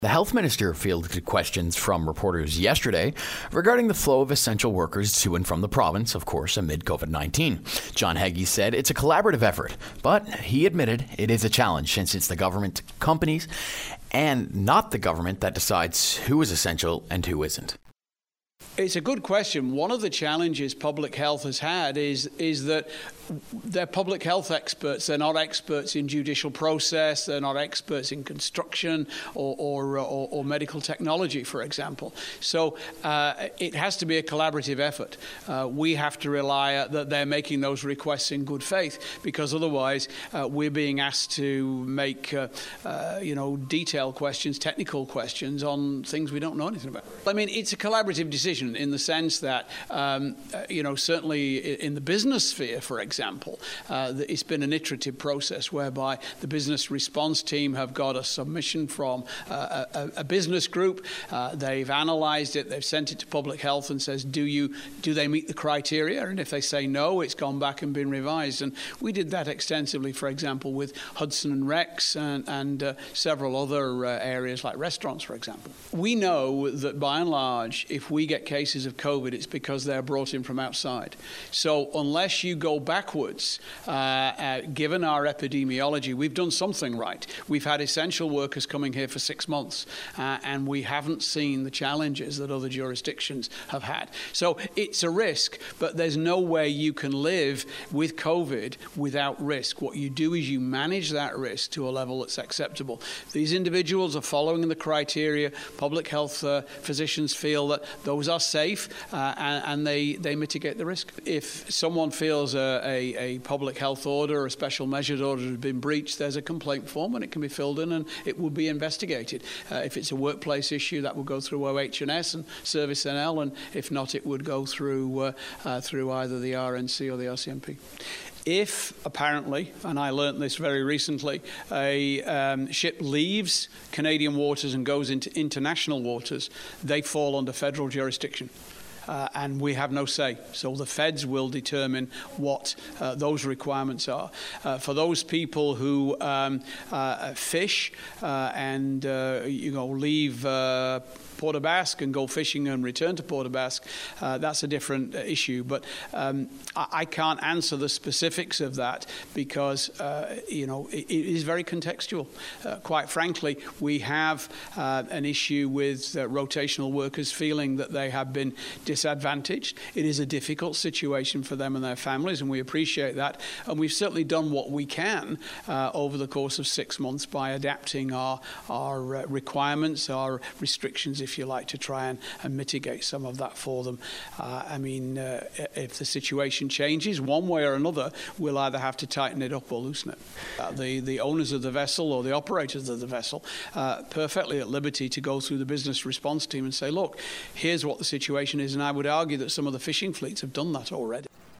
The health minister fielded questions from reporters yesterday regarding the flow of essential workers to and from the province, of course, amid COVID-19. John Haggie said it's a collaborative effort, but he admitted it is a challenge since it's the government, companies, and not the government that decides who is essential and who isn't. It's a good question. One of the challenges public health has had is that they're public health experts. They're not experts in judicial process. They're not experts in construction or medical technology, for example. So it has to be a collaborative effort. We have to rely that they're making those requests in good faith, because otherwise we're being asked to make detailed questions, technical questions on things we don't know anything about. I mean, it's a collaborative decision in the sense that, certainly in the business sphere, for example, it's been an iterative process whereby the business response team have got a submission from a business group. They've analysed it. They've sent it to public health and says, do they meet the criteria? And if they say no, it's gone back and been revised. And we did that extensively, for example, with Hudson and Rex and several other areas like restaurants, for example. We know that by and large, if we get cases of COVID, it's because they're brought in from outside. So unless you go backwards, given our epidemiology, we've done something right. We've had essential workers coming here for 6 months, and we haven't seen the challenges that other jurisdictions have had. So it's a risk, but there's no way you can live with COVID without risk. What you do is you manage that risk to a level that's acceptable. These individuals are following the criteria. Public health physicians feel that those are safe, and they mitigate the risk. If someone feels a public health order or a special measures order has been breached, there's a complaint form and it can be filled in and it will be investigated. If it's a workplace issue, that will go through OH&S and Service NL, and if not, it would go through either the RNC or the RCMP. If, apparently, and I learnt this very recently, a ship leaves Canadian waters and goes into international waters, they fall under federal jurisdiction. And we have no say. So the feds will determine what those requirements are. For those people who fish and leave Port aux Basques and go fishing and return to Port aux Basques, that's a different issue. But I can't answer the specifics of that because, it is very contextual. Quite frankly, we have an issue with rotational workers feeling that they have been disadvantaged. It is a difficult situation for them and their families, and we appreciate that. And we've certainly done what we can over the course of 6 months by adapting our requirements, our restrictions, if you like, to try and mitigate some of that for them. If the situation changes one way or another, we'll either have to tighten it up or loosen it. The owners of the vessel or the operators of the vessel perfectly at liberty to go through the business response team and say, look, here's what the situation is. And I would argue that some of the fishing fleets have done that already.